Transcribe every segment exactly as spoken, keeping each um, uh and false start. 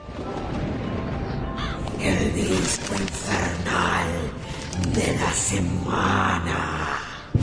El disco infernal de la semana.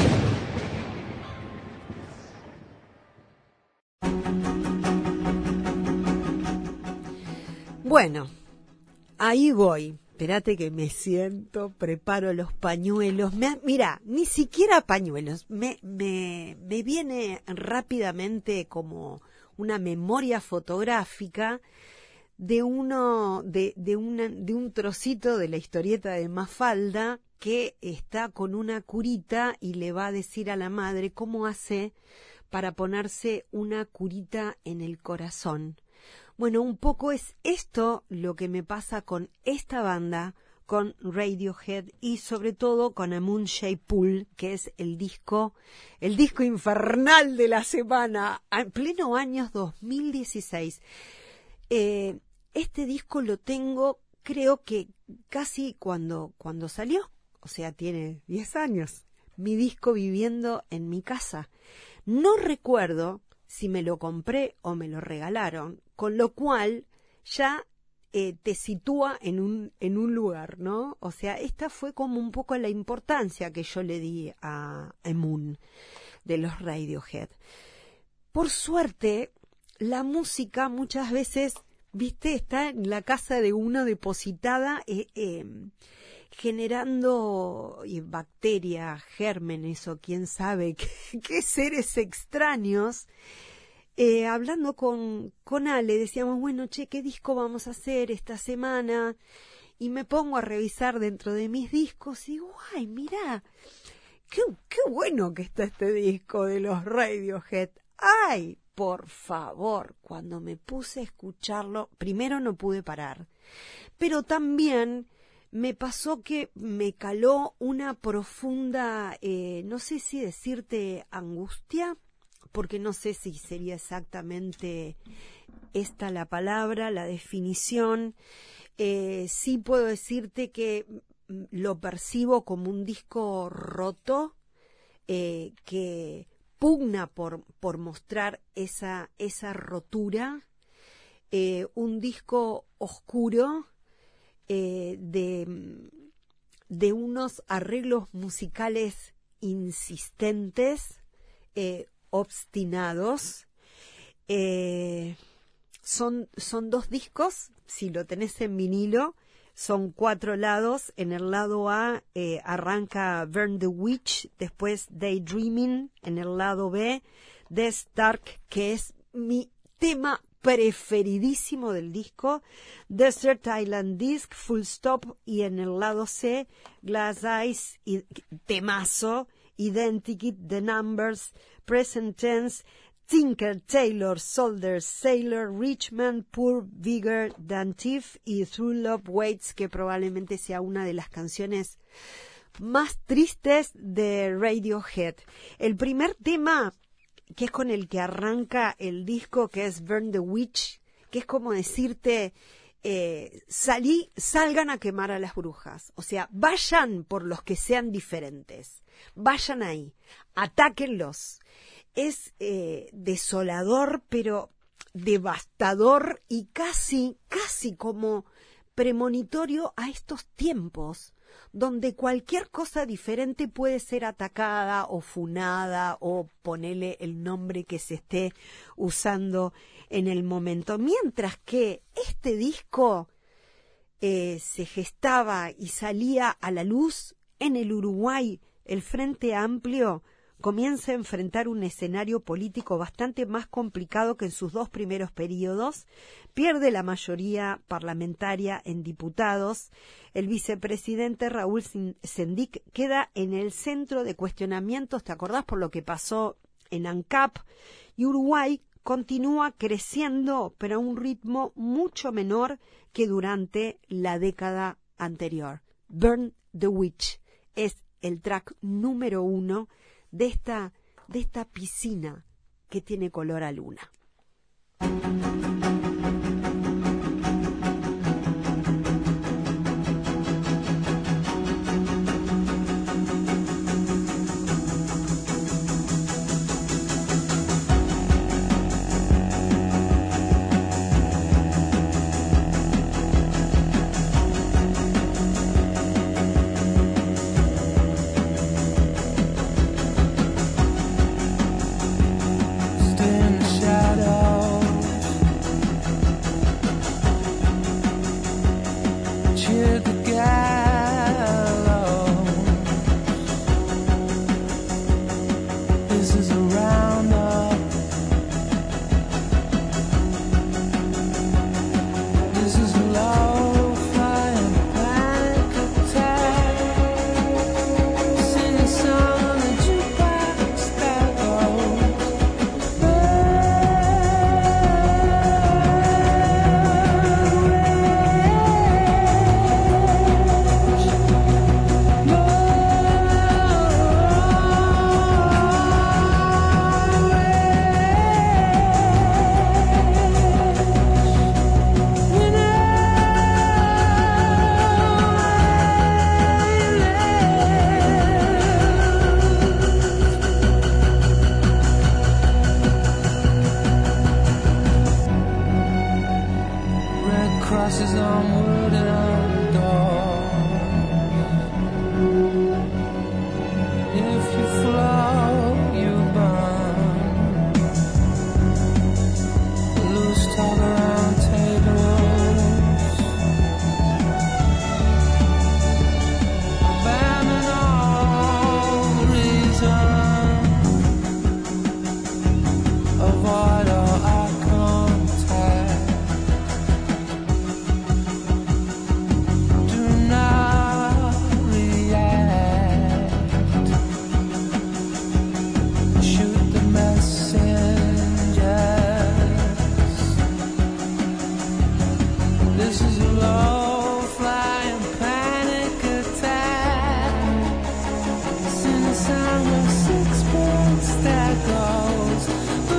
Bueno, ahí voy. Espérate que me siento, preparo los pañuelos. Me, mira, ni siquiera pañuelos. Me, me, me viene rápidamente como una memoria fotográfica de uno, de, de una, de un trocito de la historieta de Mafalda que está con una curita y le va a decir a la madre cómo hace para ponerse una curita en el corazón. Bueno, un poco es esto lo que me pasa con esta banda, con Radiohead y sobre todo con A Moon Shaped Pool, que es el disco, el disco infernal de la semana, en pleno año dos mil dieciséis. Eh, este disco lo tengo, creo que casi cuando, cuando salió, o sea, tiene diez años, mi disco viviendo en mi casa. No recuerdo si me lo compré o me lo regalaron, con lo cual ya eh, te sitúa en un, en un lugar, ¿no? O sea, esta fue como un poco la importancia que yo le di a, a Moon de los Radiohead. Por suerte, la música muchas veces, viste, está en la casa de uno depositada, eh, eh, generando eh, bacterias, gérmenes o quién sabe qué, qué seres extraños. Eh, hablando con, con Ale, decíamos, bueno, che, ¿qué disco vamos a hacer esta semana? Y me pongo a revisar dentro de mis discos y digo, ay, mirá, qué, qué bueno que está este disco de los Radiohead. Ay, por favor, cuando me puse a escucharlo, primero no pude parar, pero también me pasó que me caló una profunda, eh, no sé si decirte angustia, porque no sé si sería exactamente esta la palabra, la definición. Eh, sí puedo decirte que lo percibo como un disco roto, eh, que pugna por, por mostrar esa, esa rotura, eh, un disco oscuro, eh, de, de unos arreglos musicales insistentes, eh, obstinados. Eh, son, son dos discos, si lo tenés en vinilo, son cuatro lados. En el lado A eh, arranca Burn the Witch, después Daydreaming, en el lado B Death Dark, que es mi tema preferidísimo del disco, Desert Island Disc, Full Stop, y en el lado C Glass Eyes, y temazo, Identity, The Numbers, Present Tense, Tinker, Tailor, Soldier, Sailor, Richman, Poor, Bigger Than Thief y Through Love Waits, que probablemente sea una de las canciones más tristes de Radiohead. El primer tema, que es con el que arranca el disco, que es Burn the Witch, que es como decirte, eh, salí, salgan a quemar a las brujas. O sea, vayan por los que sean diferentes. Vayan ahí, atáquenlos. Es eh, desolador, pero devastador y casi, casi como premonitorio a estos tiempos, donde cualquier cosa diferente puede ser atacada o funada o ponerle el nombre que se esté usando en el momento. Mientras que este disco eh, se gestaba y salía a la luz en el Uruguay, el Frente Amplio comienza a enfrentar un escenario político bastante más complicado que en sus dos primeros periodos, pierde la mayoría parlamentaria en diputados, el vicepresidente Raúl Sendic queda en el centro de cuestionamientos, ¿te acordás por lo que pasó en ANCAP? Y Uruguay continúa creciendo, pero a un ritmo mucho menor que durante la década anterior. Burn the Witch es el track número uno de esta, de esta piscina que tiene color a luna. crosses on wood and on the door. If you flow, you burn. Loose talk around tables. Abandon all reason. Avoid all eye contact. Do not react. Shoot the messengers. This is a low-flying panic attack. Sing a song of sixpence that goes.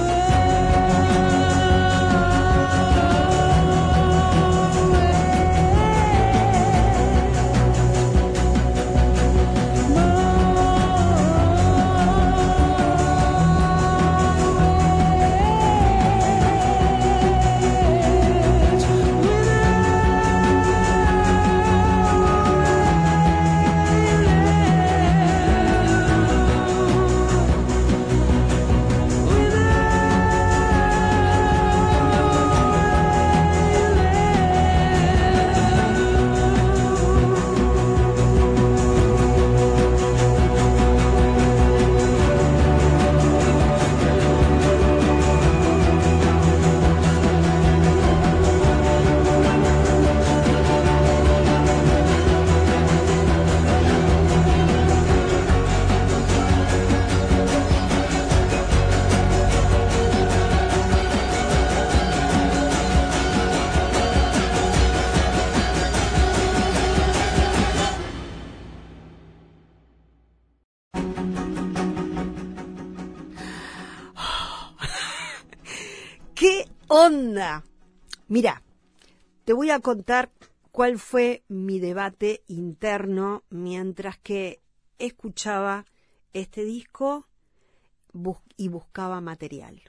¿Qué onda? Mira, te voy a contar cuál fue mi debate interno mientras que escuchaba este disco bus- y buscaba material.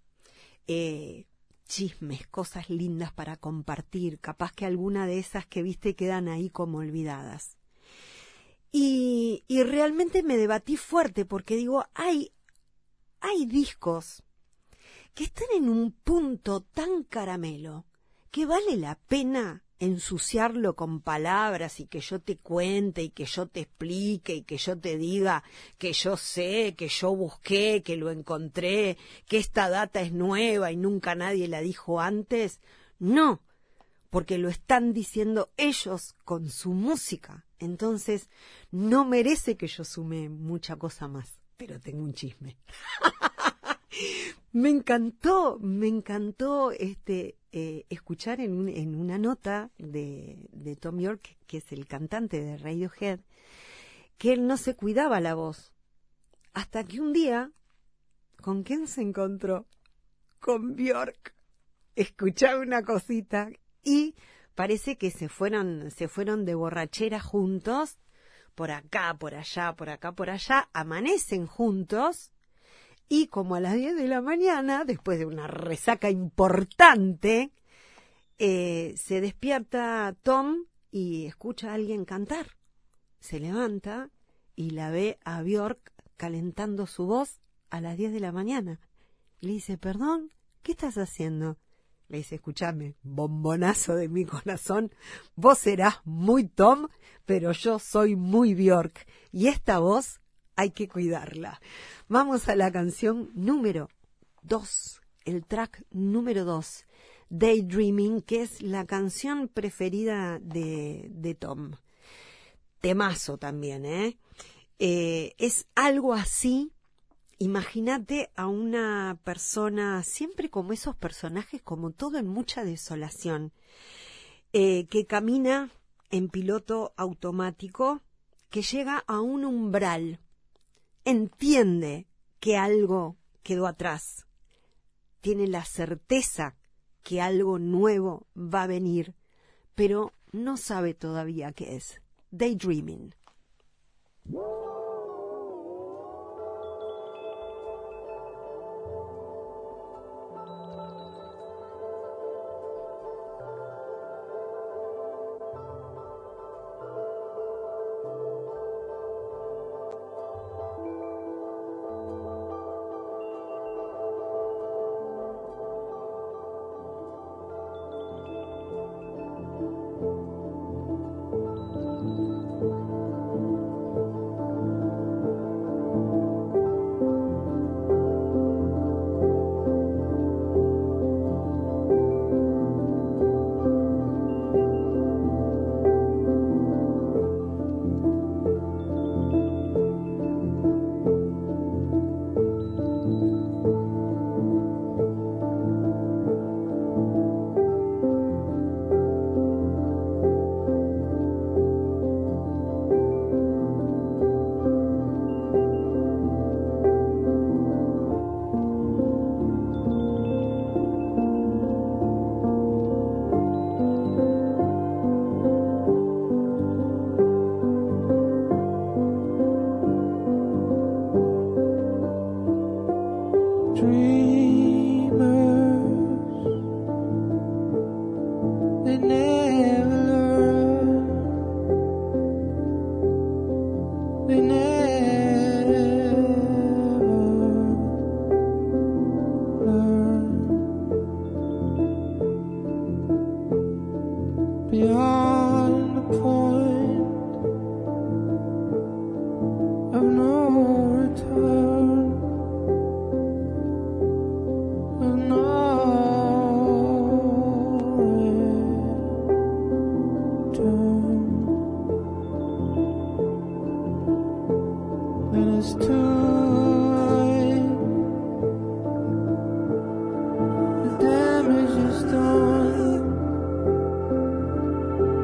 Eh, chismes, cosas lindas para compartir, capaz que alguna de esas que viste quedan ahí como olvidadas. Y, y realmente me debatí fuerte porque digo, hay, hay discos que están en un punto tan caramelo que vale la pena ensuciarlo con palabras y que yo te cuente y que yo te explique y que yo te diga que yo sé, que yo busqué, que lo encontré, que esta data es nueva y nunca nadie la dijo antes. No, porque lo están diciendo ellos con su música. Entonces no merece que yo sume mucha cosa más, pero tengo un chisme. Me encantó, me encantó este eh, escuchar en, un, en una nota de, de Thom Yorke, que es el cantante de Radiohead, que él no se cuidaba la voz. Hasta que un día, ¿con quién se encontró? Con Björk. Escuchaba una cosita y parece que se fueron, se fueron de borrachera juntos, por acá, por allá, por acá, por allá, amanecen juntos. Y como a las diez de la mañana, después de una resaca importante, eh, se despierta Tom y escucha a alguien cantar. Se levanta y la ve a Björk calentando su voz a las diez de la mañana. Le dice, perdón, ¿qué estás haciendo? Le dice, escúchame, bombonazo de mi corazón, vos serás muy Tom, pero yo soy muy Björk. Y esta voz hay que cuidarla. Vamos a la canción número dos, el track número dos, Daydreaming, que es la canción preferida de, de Tom. Temazo también, ¿eh? eh es algo así. Imagínate a una persona, siempre como esos personajes, como todo en mucha desolación, eh, que camina en piloto automático, que llega a un umbral, entiende que algo quedó atrás, tiene la certeza que algo nuevo va a venir, pero no sabe todavía qué es. Daydreaming. they never learn. They never learn. Beyond the point of no return, of no return. Then it's too late. The damage is done.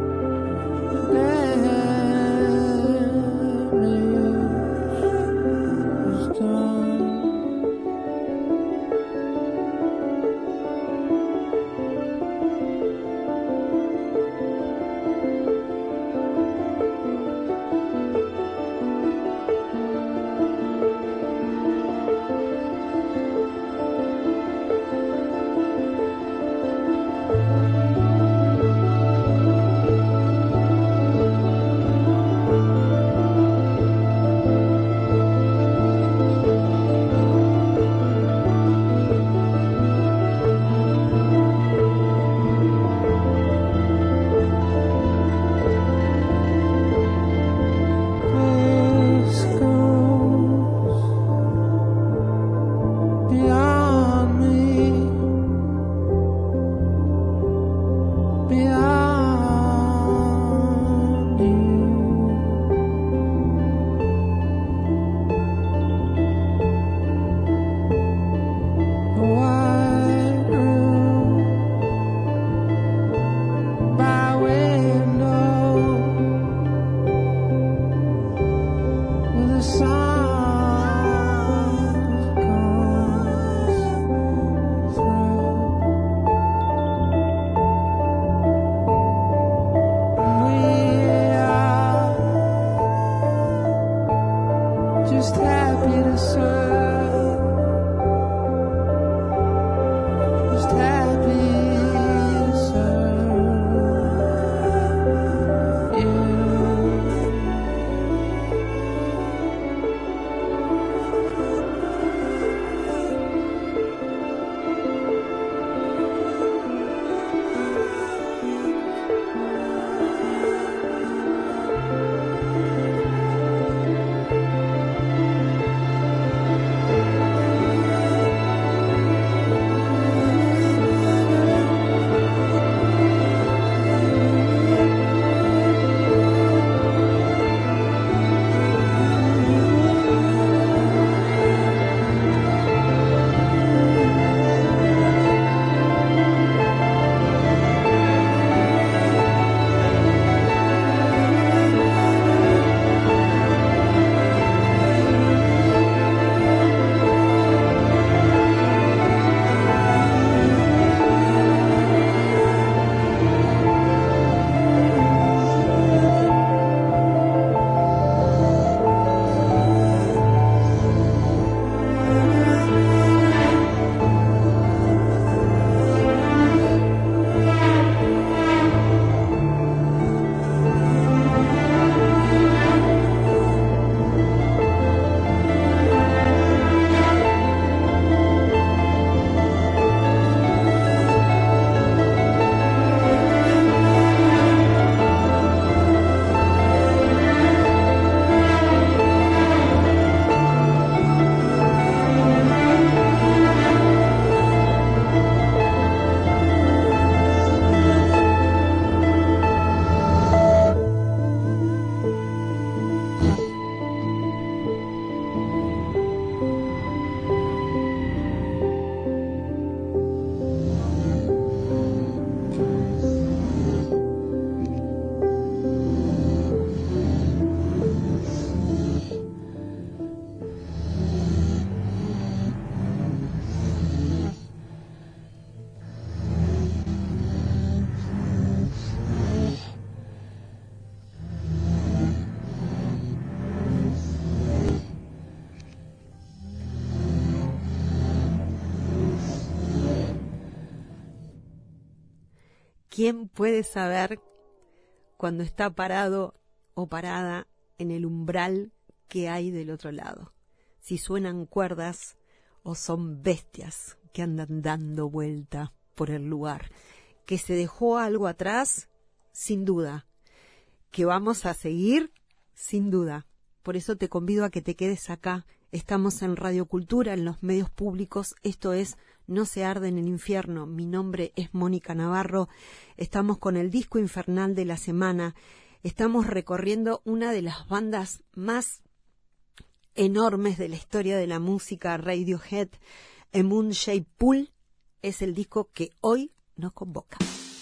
¿quién puede saber cuando está parado o parada en el umbral que hay del otro lado? Si suenan cuerdas o son bestias que andan dando vuelta por el lugar. Que se dejó algo atrás, sin duda. Que vamos a seguir, sin duda. Por eso te convido a que te quedes acá. Estamos en Radio Cultura, en los medios públicos. Esto es No se arde en el infierno. Mi nombre es Mónica Navarro. Estamos con el disco infernal de la semana. Estamos recorriendo una de las bandas más enormes de la historia de la música, Radiohead. A Moon Shaped Pool es el disco que hoy nos convoca.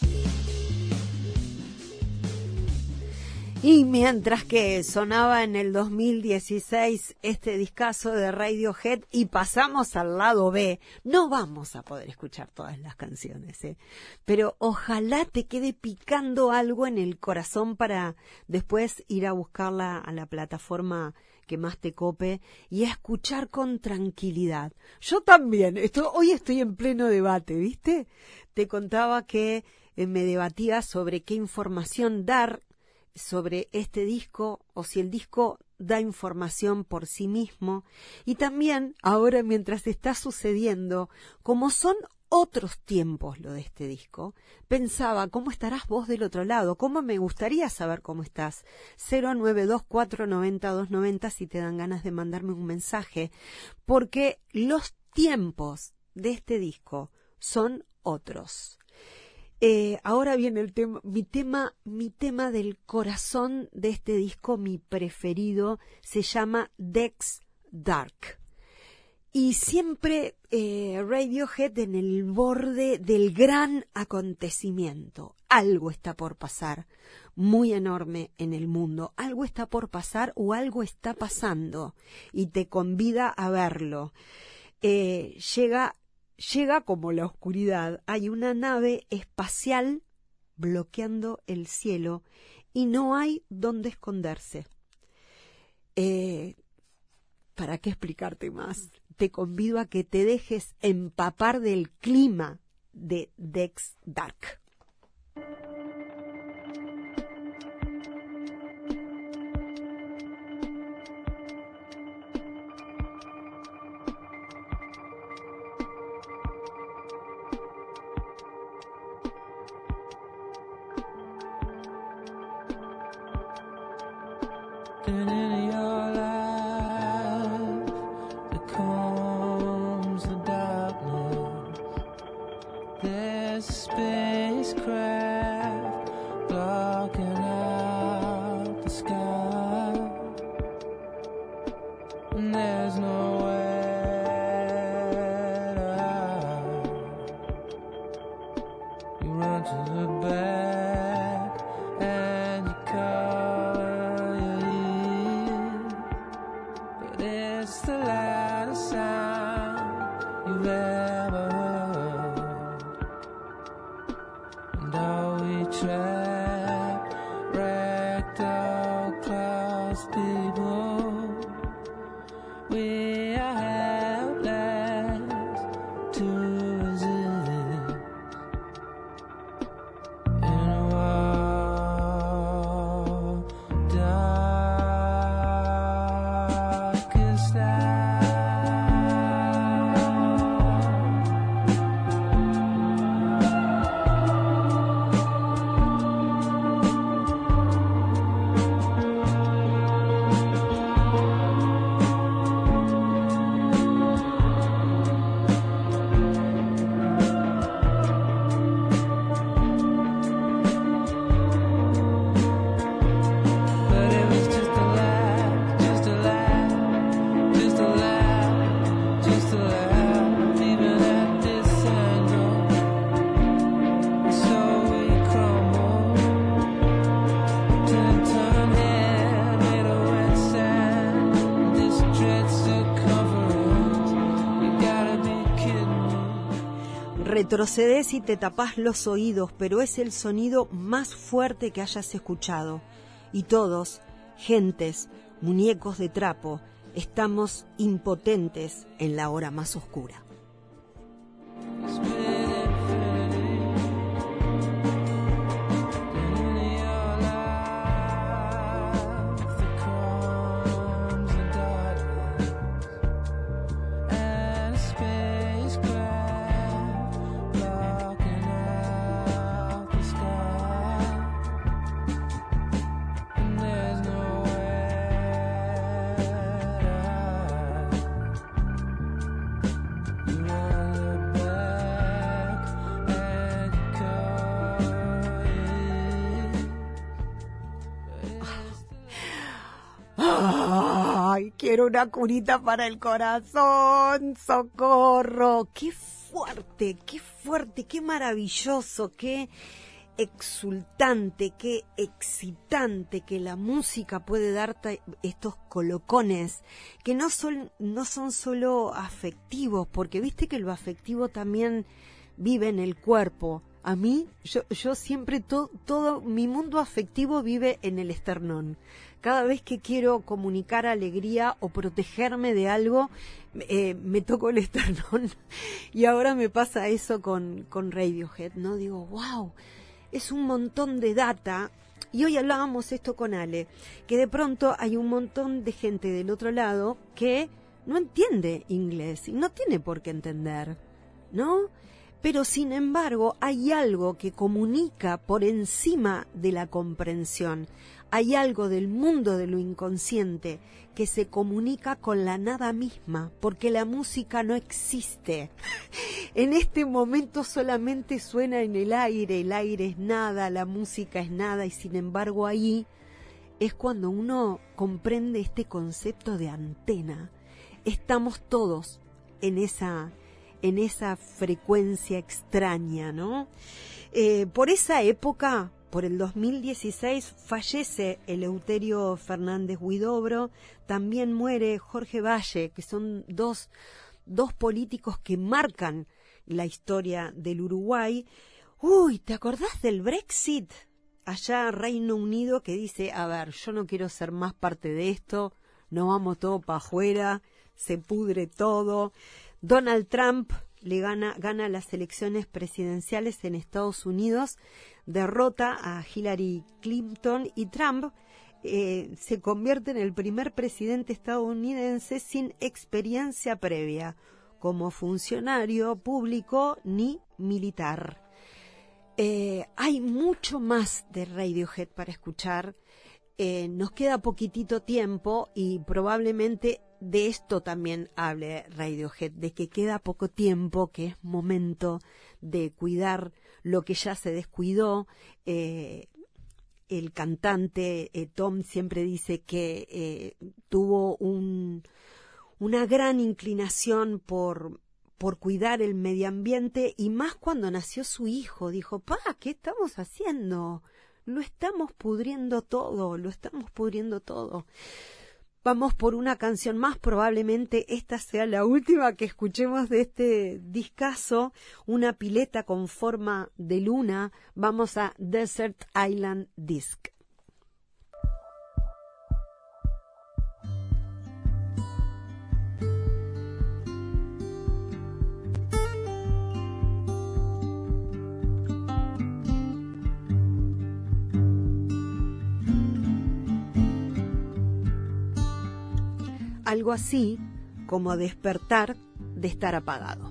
Y mientras que sonaba en el dos mil dieciséis este discazo de Radiohead y pasamos al lado B, no vamos a poder escuchar todas las canciones, ¿eh? Pero ojalá te quede picando algo en el corazón para después ir a buscarla a la plataforma que más te cope y a escuchar con tranquilidad. Yo también, esto, hoy estoy en pleno debate, ¿viste? Te contaba que eh, me debatía sobre qué información dar sobre este disco o si el disco da información por sí mismo. Y también ahora, mientras está sucediendo, como son otros tiempos lo de este disco, pensaba, ¿cómo estarás vos del otro lado? ¿Cómo me gustaría saber cómo estás? cero nueve dos cuatro nueve cero dos nueve cero si te dan ganas de mandarme un mensaje, porque los tiempos de este disco son otros. Eh, ahora viene el tema, mi tema, mi tema del corazón de este disco, mi preferido, se llama Dex Dark. Y siempre eh, Radiohead en el borde del gran acontecimiento. Algo está por pasar, muy enorme en el mundo. Algo está por pasar o algo está pasando y te convida a verlo. Eh, llega Llega como la oscuridad, hay una nave espacial bloqueando el cielo y no hay dónde esconderse. Eh, ¿Para qué explicarte más? Te convido a que te dejes empapar del clima de Dex Dark. And in your life there comes the darkness. There's a spacecraft blocking out the sky, and there's nowhere to hide. You run to the back and you cover your ears, but it's the loudest sound you've ever heard. And all we trap wrecked out class people, we are helpless to resist. In a world darkest hour. But it was just a laugh, just a laugh, just a laugh, just a laugh, even at this angle. And so we crumble to turn head made of wet sand. This dread circumference, you gotta be kidding me. Retrocedes y te tapás los oídos, pero es el sonido más fuerte que hayas escuchado. Y todos, gentes, muñecos de trapo, estamos impotentes en la hora más oscura. Split infinity. quiero una curita para el corazón, socorro. Qué fuerte, qué fuerte, qué maravilloso, qué exultante, qué excitante que la música puede darte estos colocones que no son, no son solo afectivos, porque viste que lo afectivo también vive en el cuerpo. A mí, yo, yo siempre, to, todo mi mundo afectivo vive en el esternón. Cada vez que quiero comunicar alegría o protegerme de algo, eh, me toco el esternón. Y ahora me pasa eso con, con Radiohead, ¿no? Digo, wow, es un montón de data. Y hoy hablábamos esto con Ale, que de pronto hay un montón de gente del otro lado que no entiende inglés y no tiene por qué entender, ¿no? Pero sin embargo hay algo que comunica por encima de la comprensión. Hay algo del mundo de lo inconsciente que se comunica con la nada misma, porque la música no existe. En este momento solamente suena en el aire, el aire es nada, la música es nada, y sin embargo ahí es cuando uno comprende este concepto de antena. Estamos todos en esa, en esa frecuencia extraña, ¿no? Eh, por esa época, por el dos mil dieciséis, fallece Eleuterio Fernández Huidobro, también muere Jorge Valle, que son dos, dos políticos que marcan la historia del Uruguay. Uy, ¿te acordás del Brexit? Allá Reino Unido, que dice, a ver, yo no quiero ser más parte de esto, nos vamos todo para afuera, se pudre todo. Donald Trump le gana, gana las elecciones presidenciales en Estados Unidos, derrota a Hillary Clinton y Trump eh, se convierte en el primer presidente estadounidense sin experiencia previa como funcionario público ni militar. Eh, hay mucho más de Radiohead para escuchar. Eh, nos queda poquitito tiempo y probablemente de esto también hable Radiohead, de que queda poco tiempo, que es momento de cuidar lo que ya se descuidó. Eh, el cantante eh, Tom siempre dice que eh, tuvo un, una gran inclinación por, por cuidar el medio ambiente, y más cuando nació su hijo. Dijo, pa, ¿qué estamos haciendo? Lo estamos pudriendo todo, lo estamos pudriendo todo. Vamos por una canción más, probablemente esta sea la última que escuchemos de este discazo, Una pileta con forma de luna. Vamos a Desert Island Disc. Algo así como despertar de estar apagado.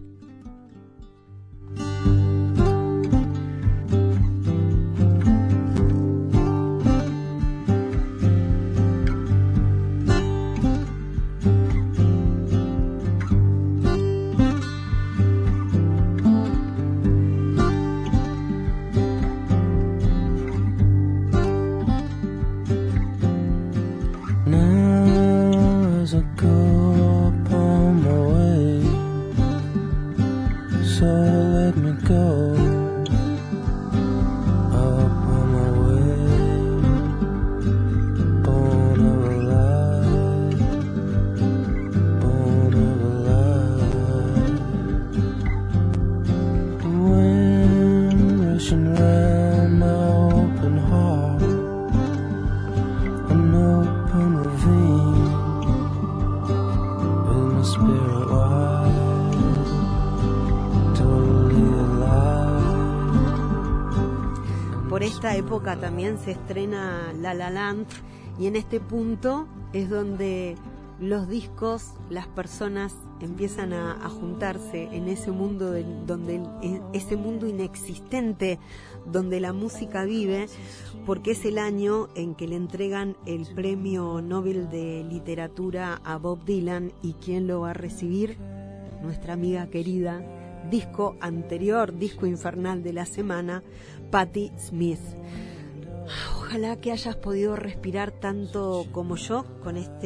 Esta época también se estrena La La Land, y en este punto es donde los discos, las personas empiezan a, a juntarse en ese mundo de, donde ese mundo inexistente donde la música vive, porque es el año en que le entregan el Premio Nobel de Literatura a Bob Dylan. ¿Y quién lo va a recibir? Nuestra amiga querida, disco anterior, disco infernal de la semana, Patti Smith. Ojalá que hayas podido respirar tanto como yo con este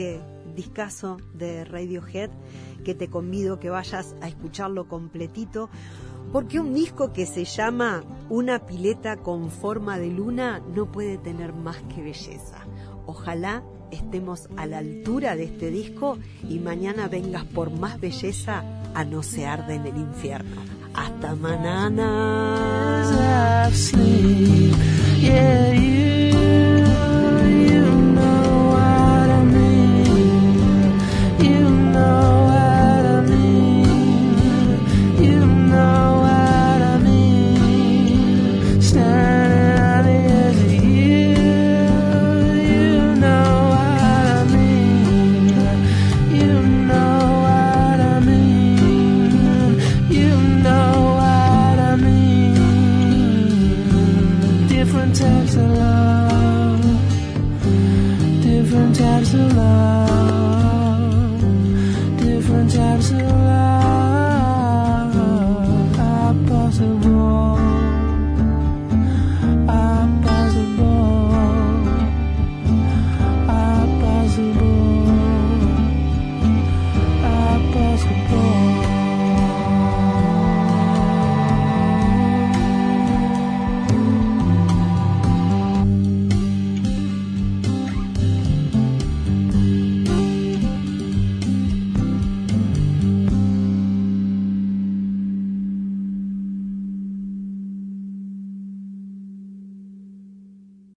discazo de Radiohead, que te convido que vayas a escucharlo completito, porque un disco que se llama Una pileta con forma de luna no puede tener más que belleza. Ojalá estemos a la altura de este disco y mañana vengas por más belleza a No se arde en el infierno. Hasta mañana. Different types of love.